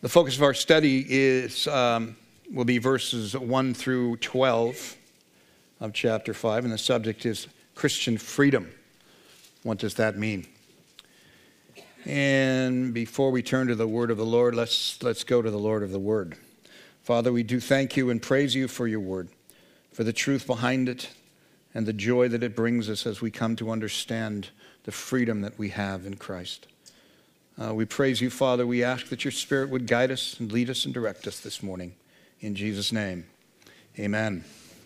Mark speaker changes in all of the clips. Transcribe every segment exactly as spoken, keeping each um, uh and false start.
Speaker 1: The focus of our study is um, will be verses one through twelve of chapter five, and the subject is Christian freedom. What does that mean? And before we turn to the word of the Lord, let's let's go to the Lord of the word. Father, we do thank you and praise you for your word, for the truth behind it, and the joy that it brings us as we come to understand the freedom that we have in Christ. Uh, we praise you, Father. We ask that your Spirit would guide us and lead us and direct us this morning. In Jesus' name, amen.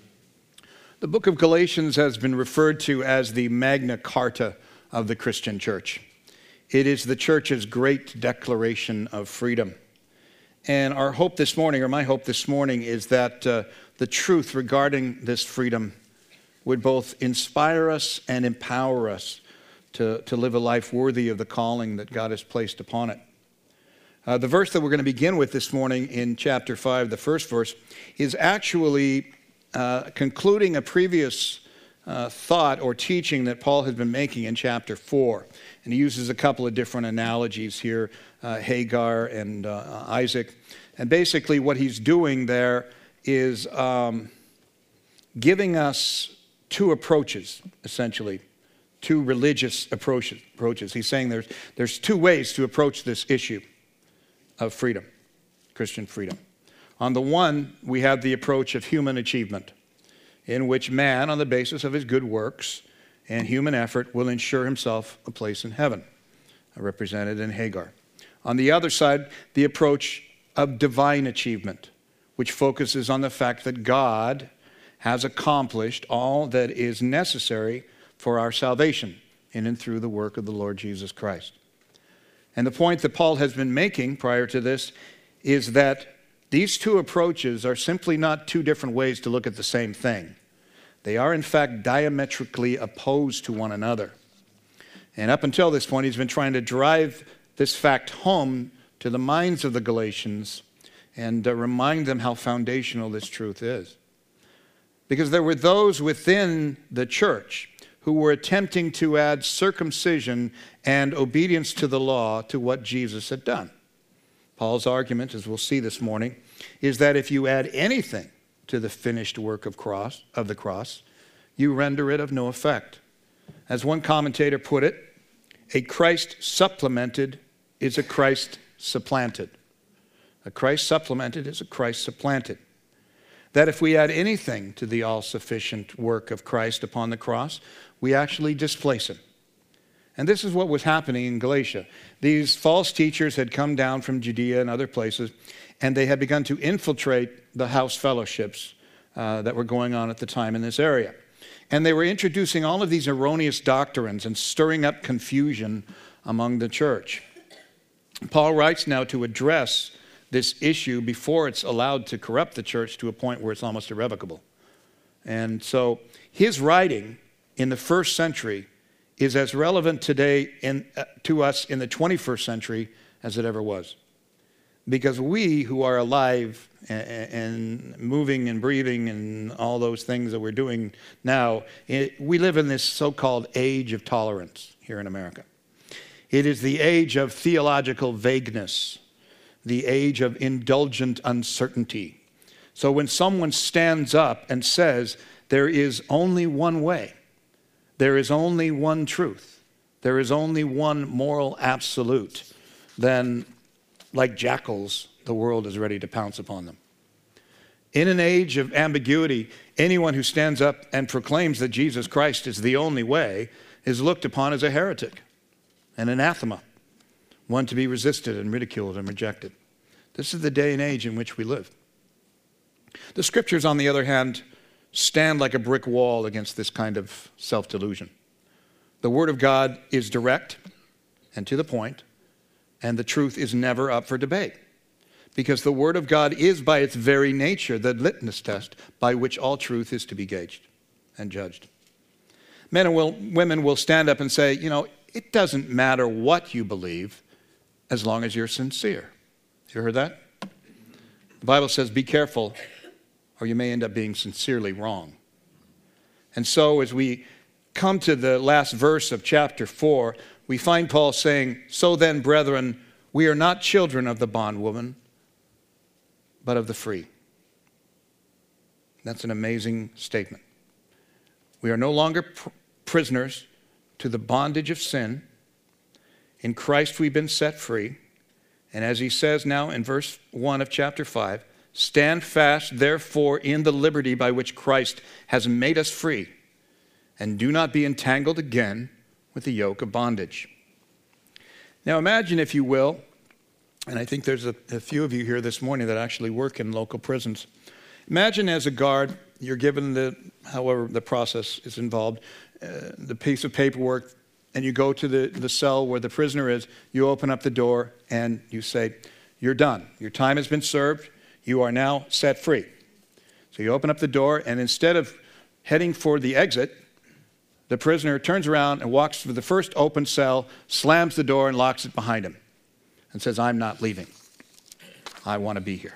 Speaker 1: The book of Galatians has been referred to as the Magna Carta of the Christian church. It is the church's great declaration of freedom. And our hope this morning, or my hope this morning, is that uh, the truth regarding this freedom would both inspire us and empower us to, to live a life worthy of the calling that God has placed upon it. Uh, the verse that we're going to begin with this morning in chapter five, the first verse, is actually uh, concluding a previous uh, thought or teaching that Paul has been making in chapter four. And he uses a couple of different analogies here, uh, Hagar and uh, Isaac. And basically what he's doing there is um, giving us two approaches, essentially. Two religious approaches. approaches. He's saying there's, there's two ways to approach this issue of freedom, Christian freedom. On the one, we have the approach of human achievement, in which man, on the basis of his good works and human effort, will ensure himself a place in heaven, represented in Hagar. On the other side, the approach of divine achievement, which focuses on the fact that God has accomplished all that is necessary for our salvation in and through the work of the Lord Jesus Christ. And the point that Paul has been making prior to this is that these two approaches are simply not two different ways to look at the same thing. They are, in fact, diametrically opposed to one another. And up until this point, he's been trying to drive this fact home to the minds of the Galatians and uh, remind them how foundational this truth is. Because there were those within the church who were attempting to add circumcision and obedience to the law to what Jesus had done. Paul's argument, as we'll see this morning, is that if you add anything to the finished work of, cross, of the cross, you render it of no effect. As one commentator put it, a Christ supplemented is a Christ supplanted. A Christ supplemented is a Christ supplanted. That if we add anything to the all-sufficient work of Christ upon the cross, we actually displace him. And this is what was happening in Galatia. These false teachers had come down from Judea and other places, and they had begun to infiltrate the house fellowships uh, that were going on at the time in this area. And they were introducing all of these erroneous doctrines and stirring up confusion among the church. Paul writes now to address this issue before it's allowed to corrupt the church to a point where it's almost irrevocable. And so his writing in the first century is as relevant today in, uh, to us in the twenty-first century as it ever was. Because we who are alive and, and moving and breathing and all those things that we're doing now, it, we live in this so-called age of tolerance here in America. It is the age of theological vagueness, the age of indulgent uncertainty. So when someone stands up and says, there is only one way, there is only one truth, there is only one moral absolute, then like jackals, the world is ready to pounce upon them. In an age of ambiguity, anyone who stands up and proclaims that Jesus Christ is the only way is looked upon as a heretic, an anathema, one to be resisted and ridiculed and rejected. This is the day and age in which we live. The scriptures, on the other hand, stand like a brick wall against this kind of self-delusion. The Word of God is direct and to the point, and the truth is never up for debate. Because the Word of God is by its very nature the litmus test by which all truth is to be gauged and judged. Men and will, women will stand up and say, you know, it doesn't matter what you believe as long as you're sincere. You heard that? The Bible says, be careful, or you may end up being sincerely wrong. And so as we come to the last verse of chapter four, we find Paul saying, so then, brethren, we are not children of the bondwoman, but of the free. That's an amazing statement. We are no longer pr- prisoners to the bondage of sin. In Christ we've been set free. And as he says now in verse one of chapter five, stand fast, therefore, in the liberty by which Christ has made us free, and do not be entangled again with the yoke of bondage. Now imagine, if you will, and I think there's a, a few of you here this morning that actually work in local prisons. Imagine as a guard, you're given the, however the process is involved, uh, the piece of paperwork, and you go to the, the cell where the prisoner is, you open up the door and you say, you're done. Your time has been served. You are now set free. So you open up the door, and instead of heading for the exit, the prisoner turns around and walks to the first open cell, slams the door and locks it behind him, and says, I'm not leaving. I want to be here.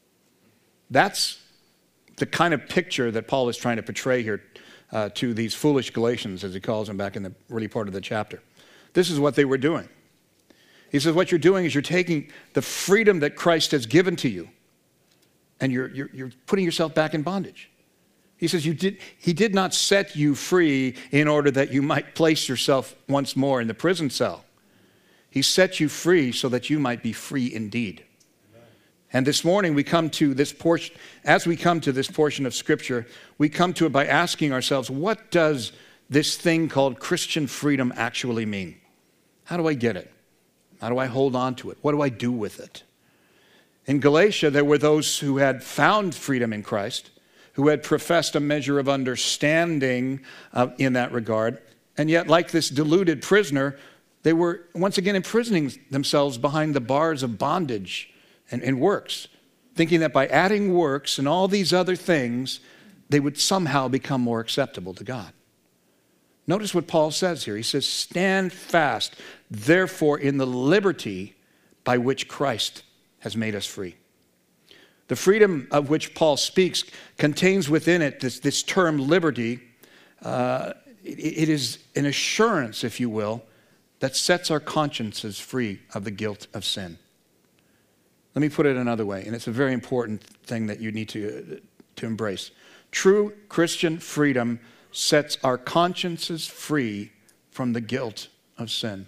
Speaker 1: That's the kind of picture that Paul is trying to portray here uh, to these foolish Galatians, as he calls them back in the early part of the chapter. This is what they were doing. He says, what you're doing is you're taking the freedom that Christ has given to you, and you're, you're, you're putting yourself back in bondage. He says, you did, he did not set you free in order that you might place yourself once more in the prison cell. He set you free so that you might be free indeed. And this morning we come to this portion, as we come to this portion of Scripture, we come to it by asking ourselves, what does this thing called Christian freedom actually mean? How do I get it? How do I hold on to it? What do I do with it? In Galatia, there were those who had found freedom in Christ, who had professed a measure of understanding uh, in that regard, and yet, like this deluded prisoner, they were once again imprisoning themselves behind the bars of bondage and, and works, thinking that by adding works and all these other things, they would somehow become more acceptable to God. Notice what Paul says here. He says, stand fast, therefore, in the liberty by which Christ has made us free. The freedom of which Paul speaks contains within it this, this term liberty. Uh, it, it is an assurance, if you will, that sets our consciences free of the guilt of sin. Let me put it another way, and it's a very important thing that you need to, to embrace. True Christian freedom sets our consciences free from the guilt of sin.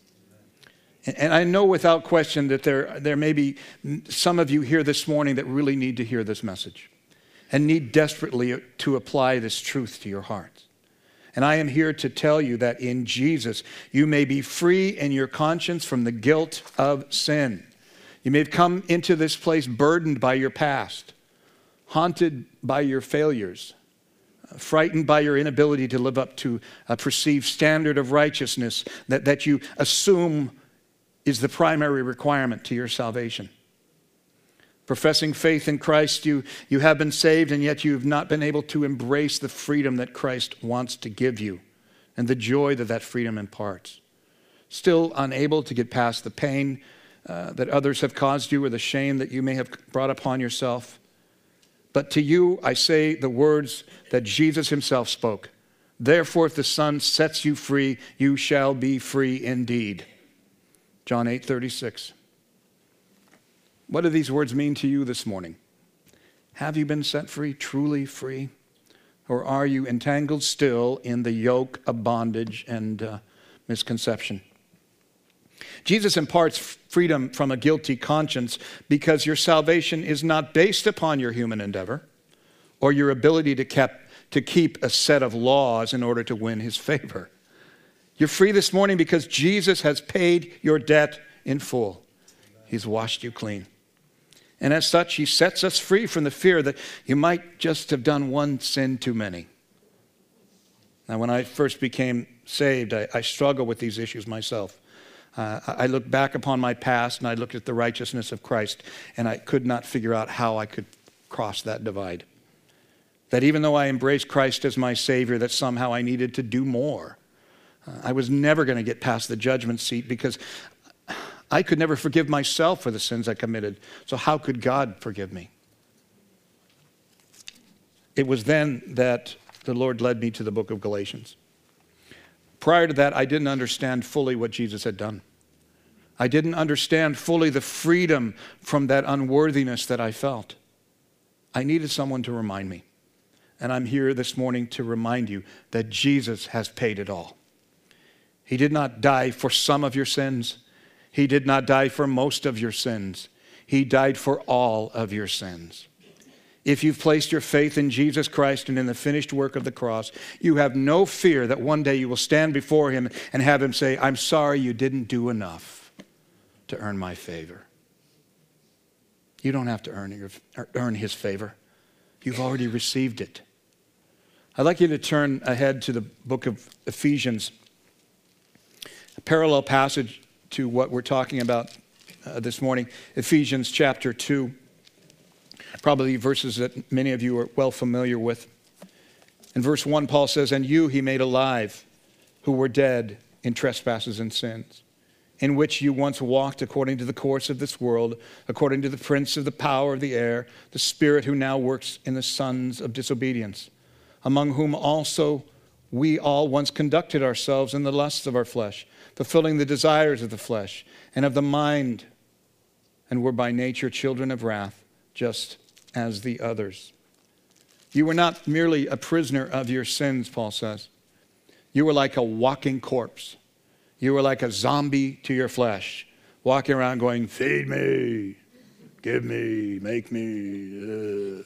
Speaker 1: And, and I know without question that there, there may be some of you here this morning that really need to hear this message and need desperately to apply this truth to your hearts. And I am here to tell you that in Jesus, you may be free in your conscience from the guilt of sin. You may have come into this place burdened by your past, haunted by your failures, frightened by your inability to live up to a perceived standard of righteousness that, that you assume is the primary requirement to your salvation. Professing faith in Christ, you, you have been saved, and yet you have not been able to embrace the freedom that Christ wants to give you and the joy that that freedom imparts. Still unable to get past the pain uh, that others have caused you or the shame that you may have brought upon yourself. But to you, I say the words that Jesus himself spoke. Therefore, if the Son sets you free, you shall be free indeed. John eight thirty-six. What do these words mean to you this morning? Have you been set free, truly free? Or are you entangled still in the yoke of bondage and uh, misconception? Jesus imparts freedom from a guilty conscience because your salvation is not based upon your human endeavor or your ability to, kept, to keep a set of laws in order to win his favor. You're free this morning because Jesus has paid your debt in full. He's washed you clean. And as such, he sets us free from the fear that you might just have done one sin too many. Now, when I first became saved, I, I struggled with these issues myself. Uh, I looked back upon my past and I looked at the righteousness of Christ, and I could not figure out how I could cross that divide. That even though I embraced Christ as my Savior, that somehow I needed to do more. Uh, I was never going to get past the judgment seat because I could never forgive myself for the sins I committed. So how could God forgive me? It was then that the Lord led me to the book of Galatians. Prior to that, I didn't understand fully what Jesus had done. I didn't understand fully the freedom from that unworthiness that I felt. I needed someone to remind me. And I'm here this morning to remind you that Jesus has paid it all. He did not die for some of your sins. He did not die for most of your sins. He died for all of your sins. If you've placed your faith in Jesus Christ and in the finished work of the cross, you have no fear that one day you will stand before him and have him say, I'm sorry you didn't do enough to earn my favor. You don't have to earn, your, earn his favor. You've already received it. I'd like you to turn ahead to the book of Ephesians, a parallel passage to what we're talking about uh, this morning, Ephesians chapter two. Probably verses that many of you are well familiar with. In verse one, Paul says, and you he made alive, who were dead in trespasses and sins, in which you once walked according to the course of this world, according to the prince of the power of the air, the spirit who now works in the sons of disobedience, among whom also we all once conducted ourselves in the lusts of our flesh, fulfilling the desires of the flesh and of the mind, and were by nature children of wrath, just as the others. You were not merely a prisoner of your sins, Paul says. You were like a walking corpse. You were like a zombie to your flesh, walking around going, feed me, give me, make me. Uh.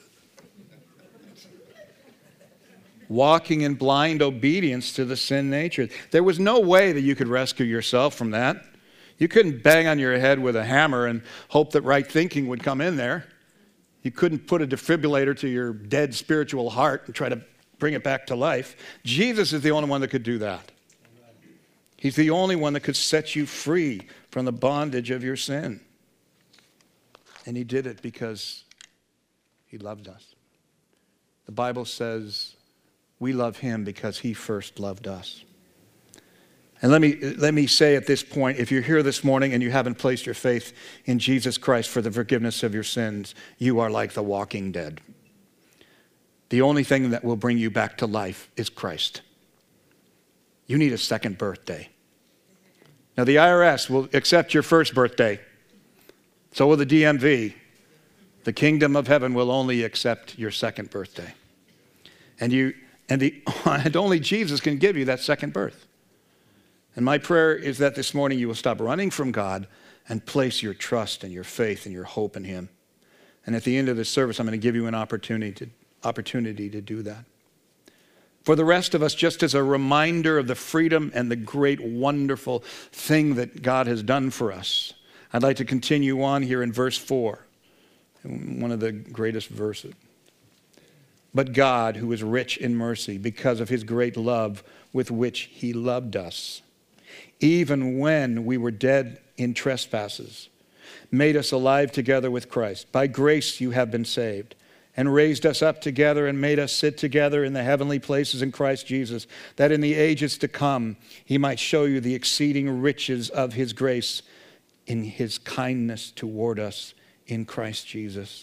Speaker 1: Walking in blind obedience to the sin nature. There was no way that you could rescue yourself from that. You couldn't bang on your head with a hammer and hope that right thinking would come in there. You couldn't put a defibrillator to your dead spiritual heart and try to bring it back to life. Jesus is the only one that could do that. He's the only one that could set you free from the bondage of your sin. And he did it because he loved us. The Bible says we love him because he first loved us. And let me, let me say at this point, if you're here this morning and you haven't placed your faith in Jesus Christ for the forgiveness of your sins, you are like the walking dead. The only thing that will bring you back to life is Christ. You need a second birthday. Now the I R S will accept your first birthday. So will the D M V. The kingdom of heaven will only accept your second birthday. And you and the and only Jesus can give you that second birth. And my prayer is that this morning you will stop running from God and place your trust and your faith and your hope in him. And at the end of this service, I'm going to give you an opportunity to, opportunity to do that. For the rest of us, just as a reminder of the freedom and the great, wonderful thing that God has done for us, I'd like to continue on here in verse four, one of the greatest verses. But God, who is rich in mercy, because of his great love with which he loved us, even when we were dead in trespasses, made us alive together with Christ. By grace you have been saved, and raised us up together and made us sit together in the heavenly places in Christ Jesus, that in the ages to come he might show you the exceeding riches of his grace in his kindness toward us in Christ Jesus.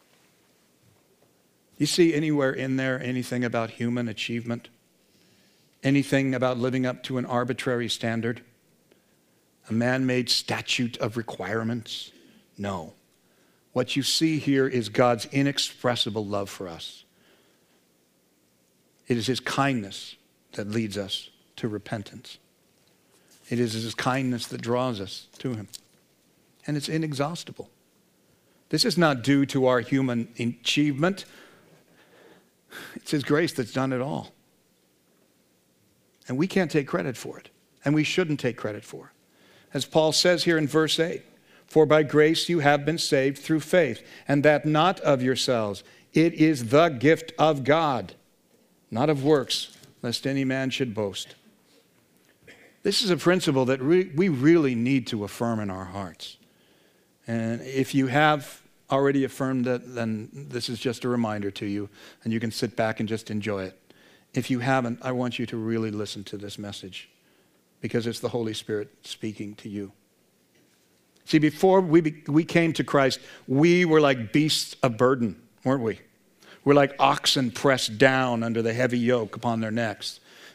Speaker 1: You see anywhere in there anything about human achievement? Anything about living up to an arbitrary standard? A man-made statute of requirements? No. What you see here is God's inexpressible love for us. It is his kindness that leads us to repentance. It is his kindness that draws us to him. And it's inexhaustible. This is not due to our human achievement. It's his grace that's done it all. And we can't take credit for it. And we shouldn't take credit for it. As Paul says here in verse eight, for by grace you have been saved through faith, and that not of yourselves. It is the gift of God, not of works, lest any man should boast. This is a principle that re- we really need to affirm in our hearts. And if you have already affirmed it, then this is just a reminder to you, and you can sit back and just enjoy it. If you haven't, I want you to really listen to this message, because it's the Holy Spirit speaking to you. See, before we, be, we came to Christ, we were like beasts of burden, weren't we? We're like oxen pressed down under the heavy yoke upon their necks.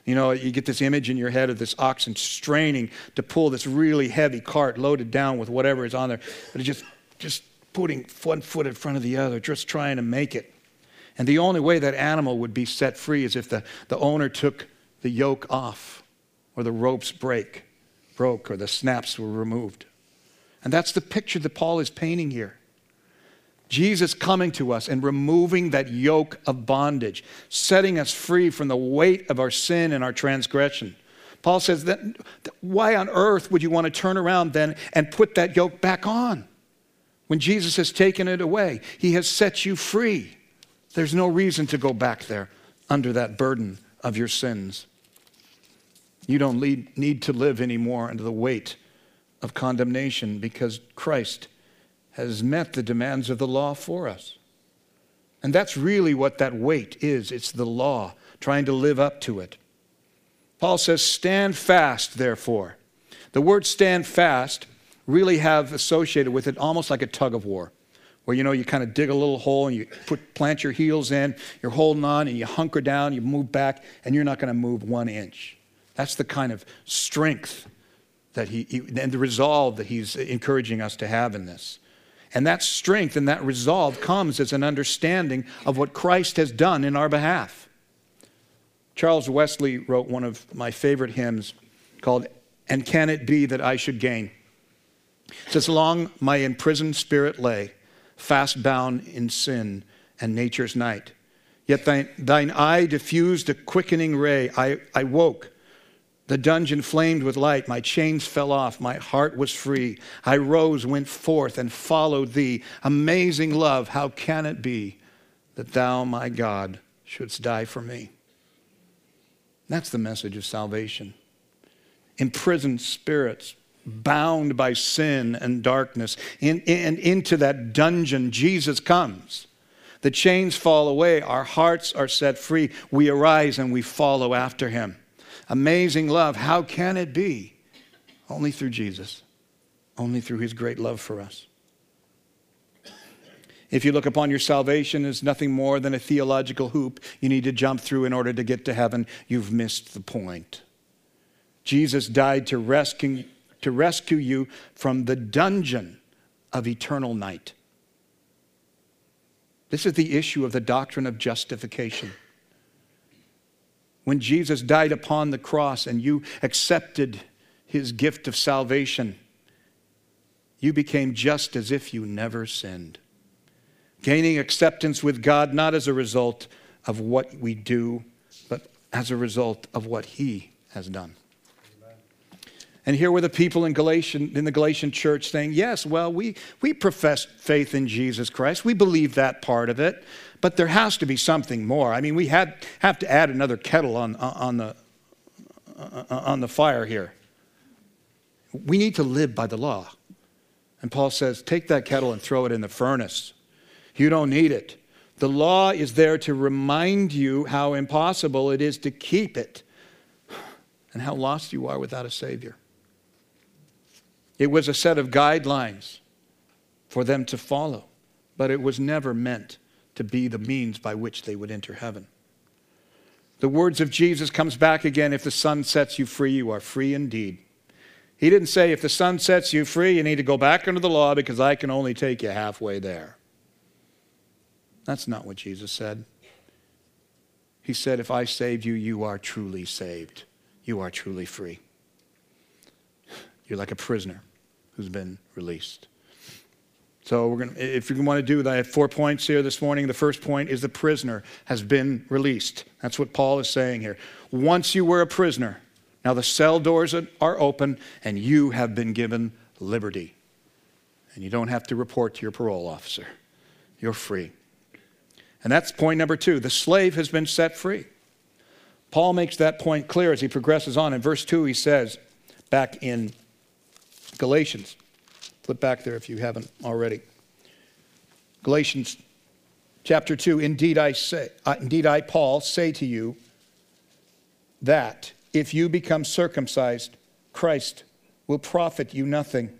Speaker 1: You know, you get this image in your head of this oxen straining to pull this really heavy cart loaded down with whatever is on there. But it's just, just putting one foot in front of the other, just trying to make it. And the only way that animal would be set free is if the, the owner took the yoke off, or the ropes break, broke, or the snaps were removed. And that's the picture that Paul is painting here. Jesus coming to us and removing that yoke of bondage, setting us free from the weight of our sin and our transgression. Paul says that, why on earth would you want to turn around then and put that yoke back on? When Jesus has taken it away, he has set you free. There's no reason to go back there under that burden of your sins. You don't need to live anymore under the weight of condemnation because Christ has met the demands of the law for us. And that's really what that weight is. It's the law, trying to live up to it. Paul says, stand fast, therefore. The word stand fast really have associated with it almost like a tug of war, where, you know, you kind of dig a little hole and you put, plant your heels in, you're holding on and you hunker down, you move back, and you're not going to move one inch. That's the kind of strength that he, he, and the resolve that he's encouraging us to have in this. And that strength and that resolve comes as an understanding of what Christ has done in our behalf. Charles Wesley wrote one of my favorite hymns called, "And Can It Be That I Should Gain?" It says, long my imprisoned spirit lay, fast bound in sin and nature's night. Yet thine, thine eye diffused a quickening ray. I, I woke. The dungeon flamed with light. My chains fell off. My heart was free. I rose, went forth, and followed thee. Amazing love, how can it be that thou, my God, shouldst die for me? That's the message of salvation. Imprisoned spirits, bound by sin and darkness, in, in, into that dungeon, Jesus comes. The chains fall away. Our hearts are set free. We arise and we follow after him. Amazing love. How can it be? Only through Jesus. Only through his great love for us. If you look upon your salvation as nothing more than a theological hoop you need to jump through in order to get to heaven, you've missed the point. Jesus died to rescue, to rescue you from the dungeon of eternal night. This is the issue of the doctrine of justification. When Jesus died upon the cross and you accepted his gift of salvation, you became just as if you never sinned. Gaining acceptance with God not as a result of what we do, but as a result of what he has done. Amen. And here were the people in Galatian, in the Galatian church saying, yes, well, we, we profess faith in Jesus Christ. We believe that part of it. But there has to be something more. I mean, we had, have to add another kettle on, on, the, on the fire here. We need to live by the law. And Paul says, take that kettle and throw it in the furnace. You don't need it. The law is there to remind you how impossible it is to keep it and how lost you are without a Savior. It was a set of guidelines for them to follow, but it was never meant to be the means by which they would enter heaven. The words of Jesus comes back again, if the Son sets you free, you are free indeed. He didn't say, if the Son sets you free, you need to go back under the law because I can only take you halfway there. That's not what Jesus said. He said, if I saved you, you are truly saved. You are truly free. You're like a prisoner who's been released. So we're going to, if you want to do that, I have four points here this morning. The first point is the prisoner has been released. That's what Paul is saying here. Once you were a prisoner, now the cell doors are open and you have been given liberty. And you don't have to report to your parole officer. You're free. And that's point number two. The slave has been set free. Paul makes that point clear as he progresses on. In verse two, he says, back in Galatians, flip back there if you haven't already. Galatians chapter two, indeed I say, uh, indeed I, Paul, say to you that if you become circumcised, Christ will profit you nothing.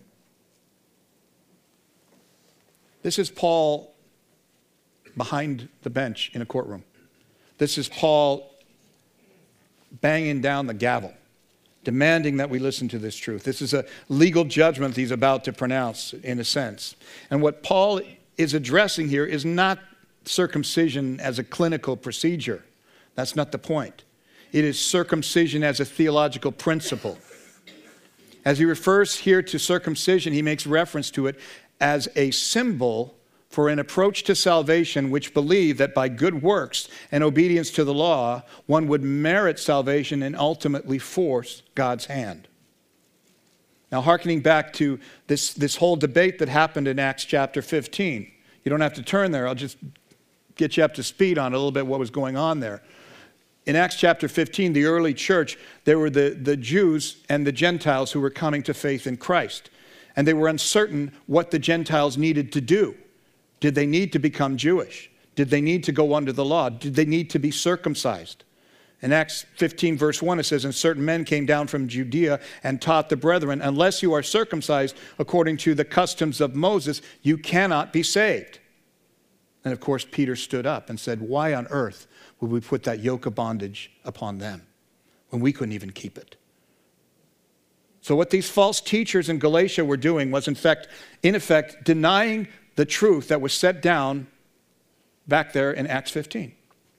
Speaker 1: This is Paul behind the bench in a courtroom. This is Paul banging down the gavel, demanding that we listen to this truth. This is a legal judgment he's about to pronounce, in a sense. And what Paul is addressing here is not circumcision as a clinical procedure. That's not the point. It is circumcision as a theological principle. As he refers here to circumcision, he makes reference to it as a symbol for an approach to salvation which believed that by good works and obedience to the law, one would merit salvation and ultimately force God's hand. Now, hearkening back to this, this whole debate that happened in Acts chapter fifteen. You don't have to turn there. I'll just get you up to speed on a little bit what was going on there. In Acts chapter fifteen, the early church, there were the, the Jews and the Gentiles who were coming to faith in Christ. And they were uncertain what the Gentiles needed to do. Did they need to become Jewish? Did they need to go under the law? Did they need to be circumcised? In Acts fifteen, verse one, it says, "And certain men came down from Judea and taught the brethren, unless you are circumcised according to the customs of Moses, you cannot be saved." And of course, Peter stood up and said, "Why on earth would we put that yoke of bondage upon them when we couldn't even keep it?" So what these false teachers in Galatia were doing was, in fact, in effect, denying the truth that was set down back there in Acts fifteen.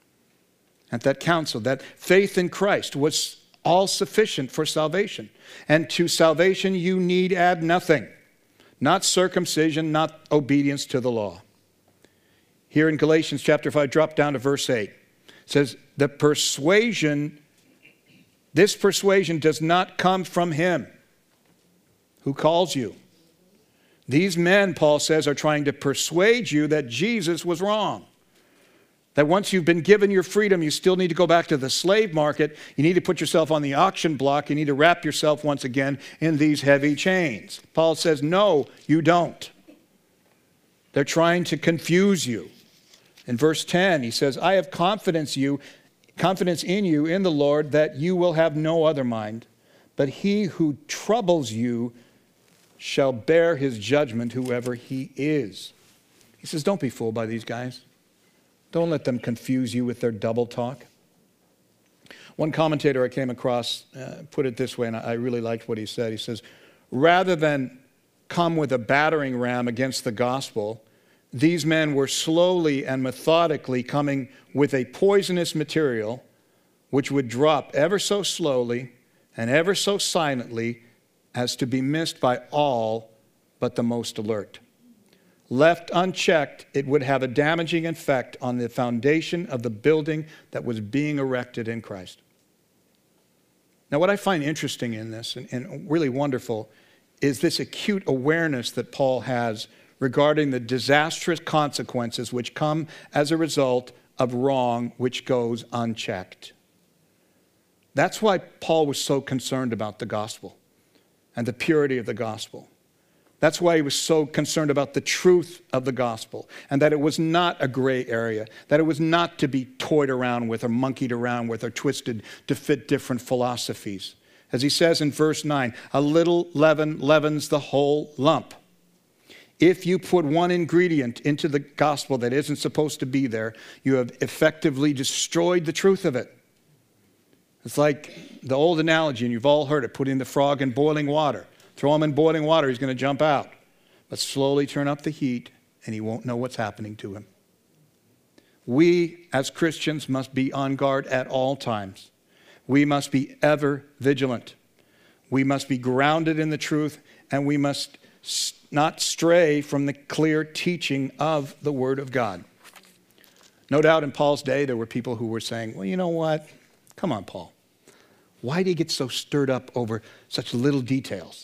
Speaker 1: At that council, that faith in Christ was all sufficient for salvation. And to salvation you need add nothing. Not circumcision, not obedience to the law. Here in Galatians chapter five, drop down to verse eight. It says, the persuasion, this persuasion does not come from him who calls you. These men, Paul says, are trying to persuade you that Jesus was wrong. That once you've been given your freedom, you still need to go back to the slave market. You need to put yourself on the auction block. You need to wrap yourself once again in these heavy chains. Paul says, no, you don't. They're trying to confuse you. In verse ten, he says, I have confidence you, confidence in you in the Lord that you will have no other mind, but he who troubles you shall bear his judgment, whoever he is. He says, don't be fooled by these guys. Don't let them confuse you with their double talk. One commentator I came across uh, put it this way, and I really liked what he said. He says, rather than come with a battering ram against the gospel, these men were slowly and methodically coming with a poisonous material which would drop ever so slowly and ever so silently as to be missed by all but the most alert. Left unchecked, it would have a damaging effect on the foundation of the building that was being erected in Christ. Now, what I find interesting in this, and, and really wonderful, is this acute awareness that Paul has regarding the disastrous consequences which come as a result of wrong which goes unchecked. That's why Paul was so concerned about the gospel and the purity of the gospel. That's why he was so concerned about the truth of the gospel and that it was not a gray area, that it was not to be toyed around with or monkeyed around with or twisted to fit different philosophies. As he says in verse nine, a little leaven leavens the whole lump. If you put one ingredient into the gospel that isn't supposed to be there, you have effectively destroyed the truth of it. It's like the old analogy, and you've all heard it, putting the frog in boiling water. Throw him in boiling water, he's going to jump out. But slowly turn up the heat, and he won't know what's happening to him. We, as Christians, must be on guard at all times. We must be ever vigilant. We must be grounded in the truth, and we must not stray from the clear teaching of the Word of God. No doubt in Paul's day, there were people who were saying, well, you know what? Come on, Paul. Why do you get so stirred up over such little details?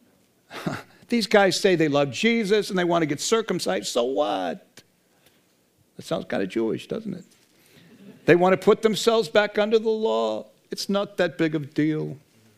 Speaker 1: These guys say they love Jesus and they want to get circumcised. So what? That sounds kind of Jewish, doesn't it? They want to put themselves back under the law. It's not that big of a deal.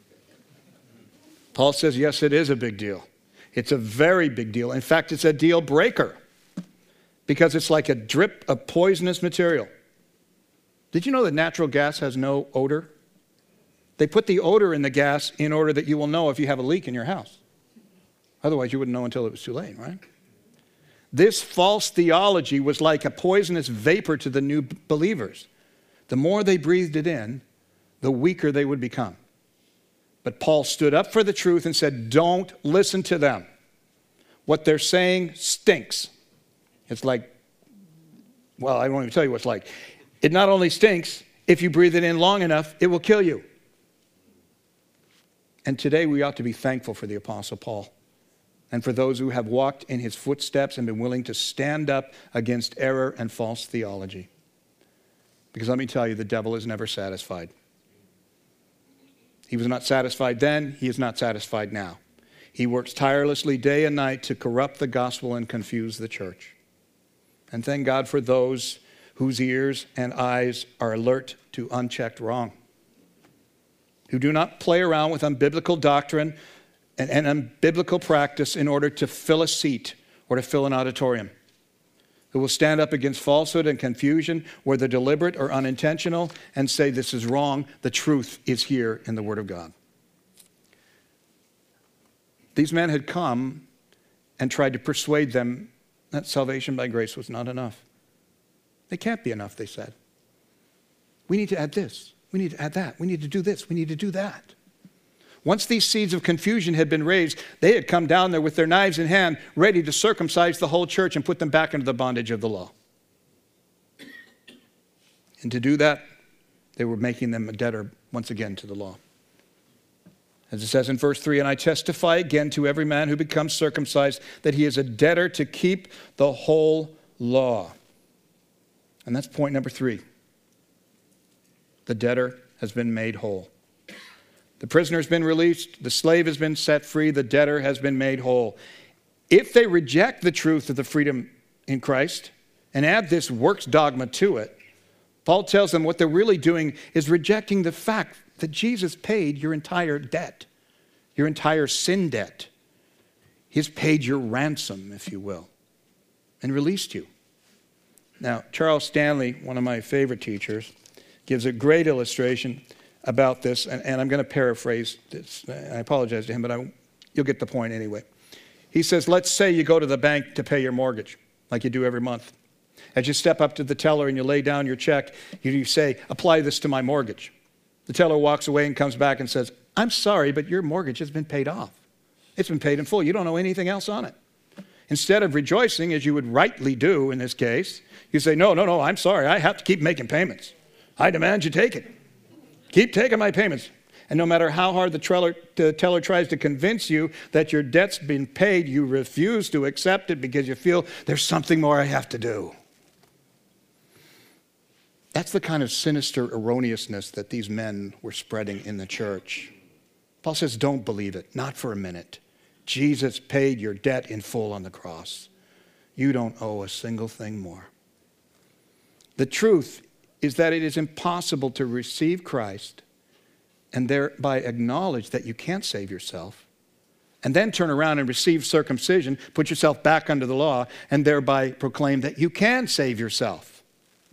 Speaker 1: Paul says, yes, it is a big deal. It's a very big deal. In fact, it's a deal breaker because it's like a drip of poisonous material. Did you know that natural gas has no odor? They put the odor in the gas in order that you will know if you have a leak in your house. Otherwise, you wouldn't know until it was too late, right? This false theology was like a poisonous vapor to the new believers. The more they breathed it in, the weaker they would become. But Paul stood up for the truth and said, don't listen to them. What they're saying stinks. It's like, well, I won't even tell you what it's like. It not only stinks, if you breathe it in long enough, it will kill you. And today we ought to be thankful for the Apostle Paul and for those who have walked in his footsteps and been willing to stand up against error and false theology. Because let me tell you, the devil is never satisfied. He was not satisfied then, he is not satisfied now. He works tirelessly day and night to corrupt the gospel and confuse the church. And thank God for those whose ears and eyes are alert to unchecked wrong, who do not play around with unbiblical doctrine and, and unbiblical practice in order to fill a seat or to fill an auditorium, who will stand up against falsehood and confusion, whether deliberate or unintentional, and say this is wrong. The truth is here in the Word of God. These men had come and tried to persuade them that salvation by grace was not enough. It can't be enough, they said. We need to add this. We need to add that. We need to do this. We need to do that. Once these seeds of confusion had been raised, they had come down there with their knives in hand, ready to circumcise the whole church and put them back into the bondage of the law. And to do that, they were making them a debtor once again to the law. As it says in verse three, and I testify again to every man who becomes circumcised that he is a debtor to keep the whole law. And that's point number three. The debtor has been made whole. The prisoner has been released. The slave has been set free. The debtor has been made whole. If they reject the truth of the freedom in Christ and add this works dogma to it, Paul tells them what they're really doing is rejecting the fact that Jesus paid your entire debt, your entire sin debt. He's paid your ransom, if you will, and released you. Now, Charles Stanley, one of my favorite teachers, gives a great illustration about this, and, and I'm going to paraphrase this. I apologize to him, but I, you'll get the point anyway. He says, let's say you go to the bank to pay your mortgage, like you do every month. As you step up to the teller and you lay down your check, you, you say, apply this to my mortgage. The teller walks away and comes back and says, I'm sorry, but your mortgage has been paid off. It's been paid in full. You don't owe anything else on it. Instead of rejoicing, as you would rightly do in this case, you say, no, no, no, I'm sorry. I have to keep making payments. I demand you take it. Keep taking my payments. And no matter how hard the teller, the teller tries to convince you that your debt's been paid, you refuse to accept it because you feel there's something more I have to do. That's the kind of sinister erroneousness that these men were spreading in the church. Paul says, don't believe it, not for a minute. Jesus paid your debt in full on the cross. You don't owe a single thing more. The truth is that it is impossible to receive Christ and thereby acknowledge that you can't save yourself, and then turn around and receive circumcision, put yourself back under the law, and thereby proclaim that you can save yourself.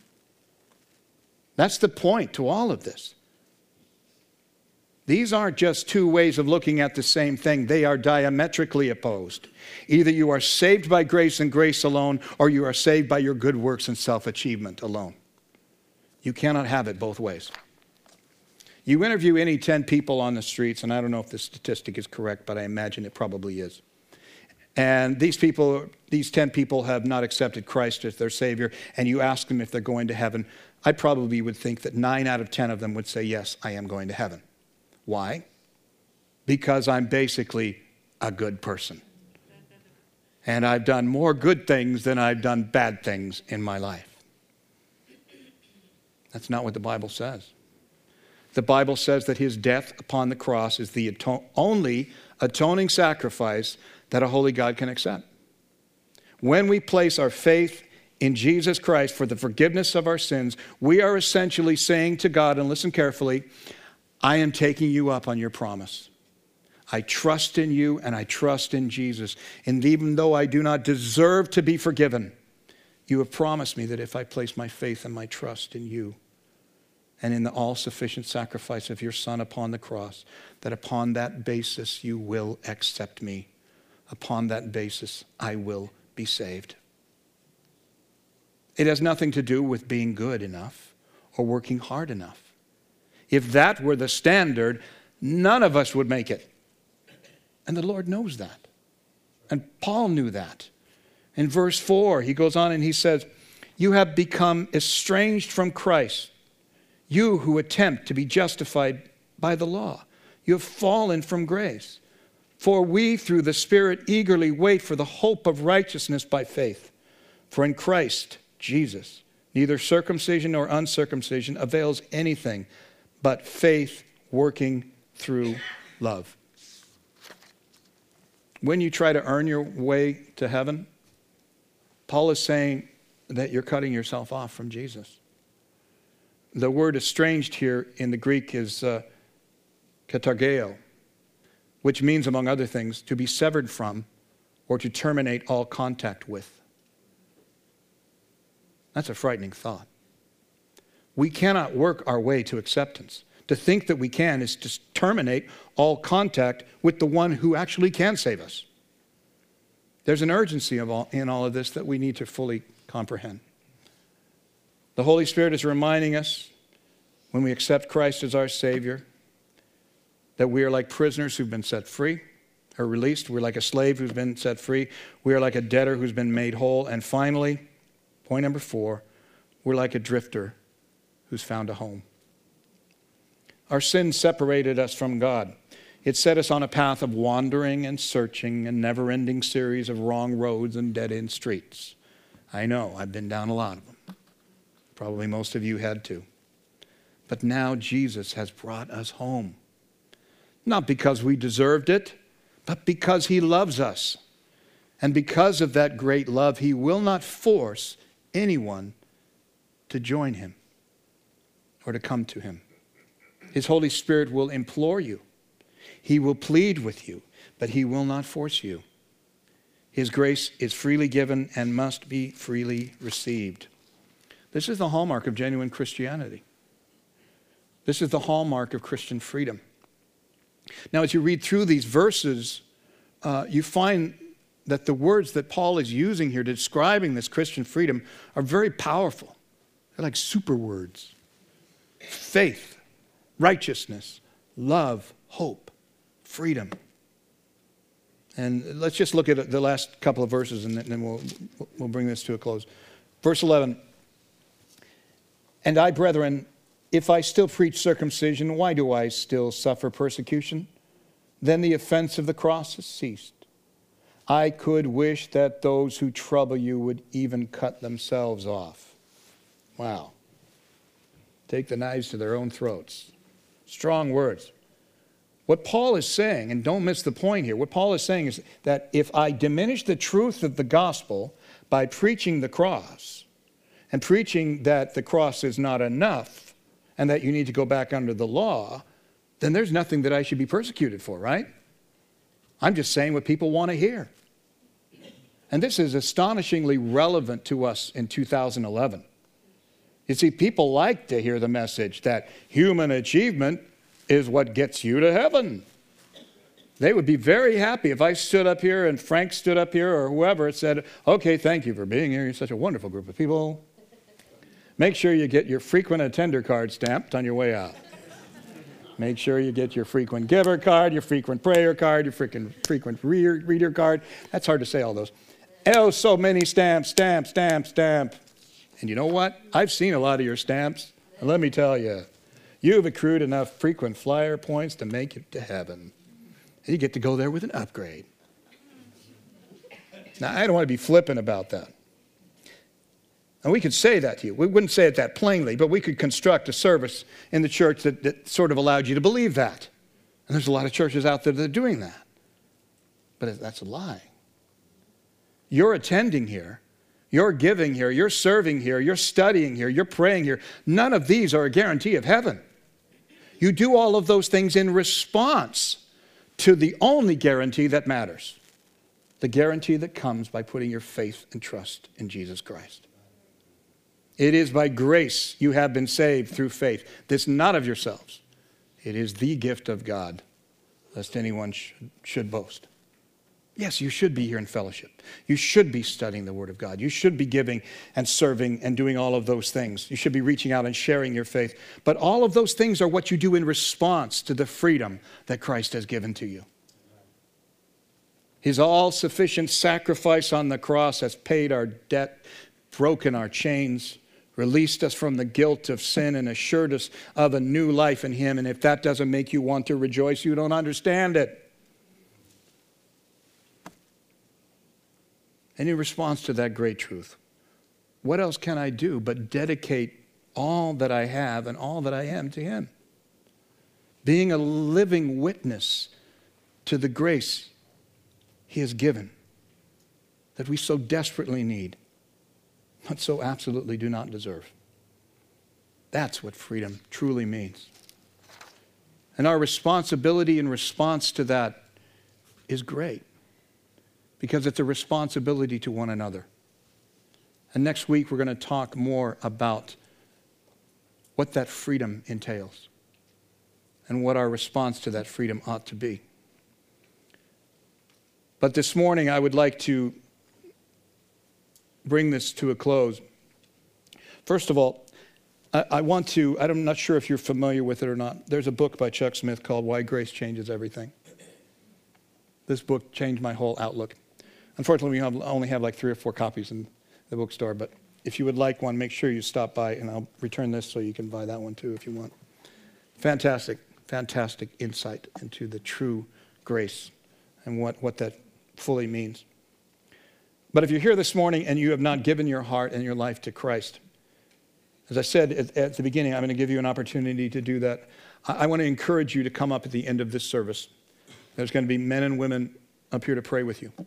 Speaker 1: That's the point to all of this. These aren't just two ways of looking at the same thing. They are diametrically opposed. Either you are saved by grace and grace alone, or you are saved by your good works and self-achievement alone. You cannot have it both ways. You interview any ten people on the streets, and I don't know if this statistic is correct, but I imagine it probably is. And these people, these ten people have not accepted Christ as their Savior, and you ask them if they're going to heaven. I probably would think that nine out of ten of them would say, yes, I am going to heaven. Why? Because I'm basically a good person. And I've done more good things than I've done bad things in my life. That's not what the Bible says. The Bible says that his death upon the cross is the aton- only atoning sacrifice that a holy God can accept. When we place our faith in Jesus Christ for the forgiveness of our sins, we are essentially saying to God, and listen carefully, I am taking you up on your promise. I trust in you and I trust in Jesus. And even though I do not deserve to be forgiven, you have promised me that if I place my faith and my trust in you and in the all-sufficient sacrifice of your Son upon the cross, that upon that basis you will accept me. Upon that basis I will be saved. It has nothing to do with being good enough or working hard enough. If that were the standard, none of us would make it. And the Lord knows that. And Paul knew that. In verse four, he goes on and he says, you have become estranged from Christ, you who attempt to be justified by the law. You have fallen from grace. For we, through the Spirit, eagerly wait for the hope of righteousness by faith. For in Christ Jesus, neither circumcision nor uncircumcision avails anything, but faith working through love. When you try to earn your way to heaven, Paul is saying that you're cutting yourself off from Jesus. The word estranged here in the Greek is uh, katargeo, which means, among other things, to be severed from or to terminate all contact with. That's a frightening thought. We cannot work our way to acceptance. To think that we can is to terminate all contact with the one who actually can save us. There's an urgency of all, in all of this that we need to fully comprehend. The Holy Spirit is reminding us, when we accept Christ as our Savior, that we are like prisoners who've been set free or released. We're like a slave who's been set free. We are like a debtor who's been made whole. And finally, point number four, we're like a drifter who's found a home. Our sin separated us from God. It set us on a path of wandering and searching, a never-ending series of wrong roads and dead-end streets. I know, I've been down a lot of them. Probably most of you had too. But now Jesus has brought us home. Not because we deserved it, but because he loves us. And because of that great love, he will not force anyone to join him or to come to him. His Holy Spirit will implore you. He will plead with you, but he will not force you. His grace is freely given and must be freely received. This is the hallmark of genuine Christianity. This is the hallmark of Christian freedom. Now, as you read through these verses, uh, you find that the words that Paul is using here describing this Christian freedom are very powerful. They're like super words. Faith, righteousness, love, hope, freedom. And let's just look at the last couple of verses and then we'll, we'll bring this to a close. Verse eleven. And I, brethren, if I still preach circumcision, why do I still suffer persecution? Then the offense of the cross has ceased. I could wish that those who trouble you would even cut themselves off. Wow. Take the knives to their own throats. Strong words. What Paul is saying, and don't miss the point here, what Paul is saying is that if I diminish the truth of the gospel by preaching the cross, and preaching that the cross is not enough, and that you need to go back under the law, then there's nothing that I should be persecuted for, right? I'm just saying what people want to hear. And this is astonishingly relevant to us in two thousand eleven. You see, people like to hear the message that human achievement is what gets you to heaven. They would be very happy if I stood up here and Frank stood up here or whoever said, okay, thank you for being here. You're such a wonderful group of people. Make sure you get your frequent attender card stamped on your way out. Make sure you get your frequent giver card, your frequent prayer card, your frequent, frequent reader, reader card. That's hard to say, all those. Oh, so many stamps, stamp, stamp, stamp. And you know what? I've seen a lot of your stamps. And let me tell you, you've accrued enough frequent flyer points to make it to heaven. And you get to go there with an upgrade. Now, I don't want to be flippant about that. And we could say that to you. We wouldn't say it that plainly, but we could construct a service in the church that, that sort of allowed you to believe that. And there's a lot of churches out there that are doing that. But that's a lie. You're attending here. You're giving here. You're serving here. You're studying here. You're praying here. None of these are a guarantee of heaven. You do all of those things in response to the only guarantee that matters. The guarantee that comes by putting your faith and trust in Jesus Christ. It is by grace you have been saved through faith. This not of yourselves. It is the gift of God, lest anyone should, should boast. Yes, you should be here in fellowship. You should be studying the Word of God. You should be giving and serving and doing all of those things. You should be reaching out and sharing your faith. But all of those things are what you do in response to the freedom that Christ has given to you. His all-sufficient sacrifice on the cross has paid our debt, broken our chains, released us from the guilt of sin, and assured us of a new life in Him. And if that doesn't make you want to rejoice, you don't understand it. And in response to that great truth, what else can I do but dedicate all that I have and all that I am to Him? Being a living witness to the grace He has given that we so desperately need, but so absolutely do not deserve. That's what freedom truly means. And our responsibility in response to that is great, because it's a responsibility to one another. And next week we're going to talk more about what that freedom entails and what our response to that freedom ought to be. But this morning I would like to bring this to a close. First of all, I, I want to, I'm not sure if you're familiar with it or not. There's a book by Chuck Smith called Why Grace Changes Everything. This book changed my whole outlook. Unfortunately, we have, only have like three or four copies in the bookstore, but if you would like one, make sure you stop by, and I'll return this so you can buy that one too if you want. Fantastic, fantastic insight into the true grace and what, what that fully means. But if you're here this morning and you have not given your heart and your life to Christ, as I said at, at the beginning, I'm going to give you an opportunity to do that. I, I want to encourage you to come up at the end of this service. There's going to be men and women up here to pray with you.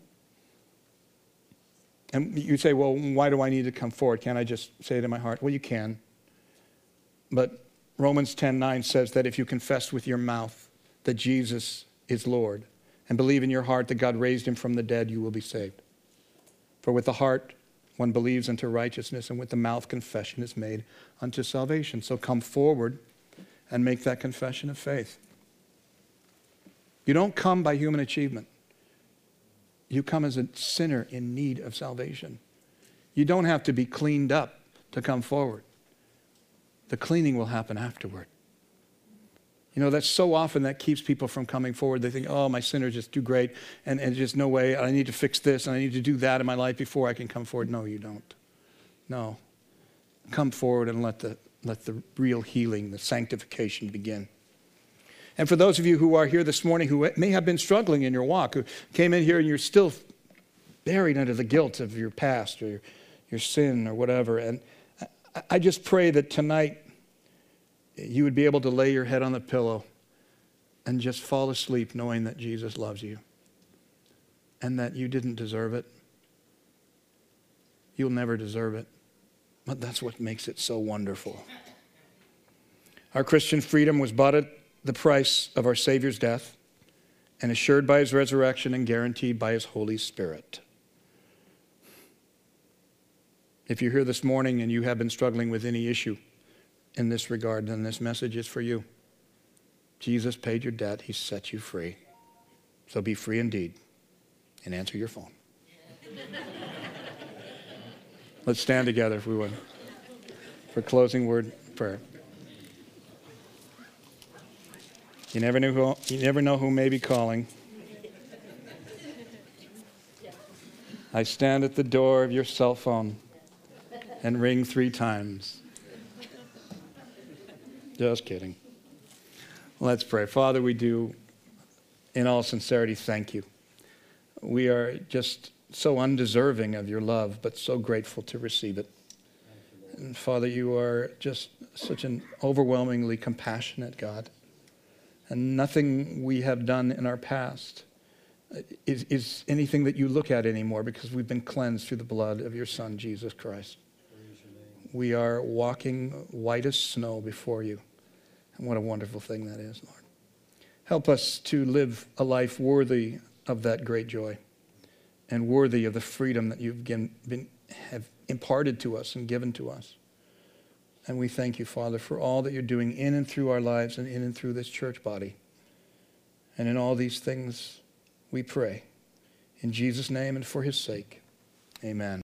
Speaker 1: And you say, well, why do I need to come forward? Can't I just say it in my heart? Well, you can. But Romans ten nine says that if you confess with your mouth that Jesus is Lord and believe in your heart that God raised Him from the dead, you will be saved. For with the heart one believes unto righteousness, and with the mouth confession is made unto salvation. So come forward and make that confession of faith. You don't come by human achievement. You come as a sinner in need of salvation. You don't have to be cleaned up to come forward. The cleaning will happen afterward. You know, that's so often that keeps people from coming forward. They think, oh, my sin is just too great, and, and just no way. I need to fix this, and I need to do that in my life before I can come forward. No, you don't. No. Come forward and let the, let the real healing, the sanctification begin. And for those of you who are here this morning who may have been struggling in your walk, who came in here and you're still buried under the guilt of your past or your, your sin or whatever, and I, I just pray that tonight you would be able to lay your head on the pillow and just fall asleep knowing that Jesus loves you and that you didn't deserve it. You'll never deserve it. But that's what makes it so wonderful. Our Christian freedom was bought at the price of our Savior's death and assured by His resurrection and guaranteed by His Holy Spirit. If you're here this morning and you have been struggling with any issue in this regard, then this message is for you. Jesus paid your debt. He set you free. So be free indeed and answer your phone. Let's stand together if we would for closing word prayer. You never know who, you never know who may be calling. I stand at the door of your cell phone and ring three times. Just kidding. Let's pray. Father, we do, in all sincerity, thank you. We are just so undeserving of your love, but so grateful to receive it. And Father, you are just such an overwhelmingly compassionate God. And nothing we have done in our past is, is anything that you look at anymore, because we've been cleansed through the blood of your Son, Jesus Christ. We are walking white as snow before you. And what a wonderful thing that is, Lord. Help us to live a life worthy of that great joy and worthy of the freedom that you've been, been, have imparted to us and given to us. And we thank you, Father, for all that you're doing in and through our lives and in and through this church body. And in all these things, we pray In Jesus' name and for his sake, amen.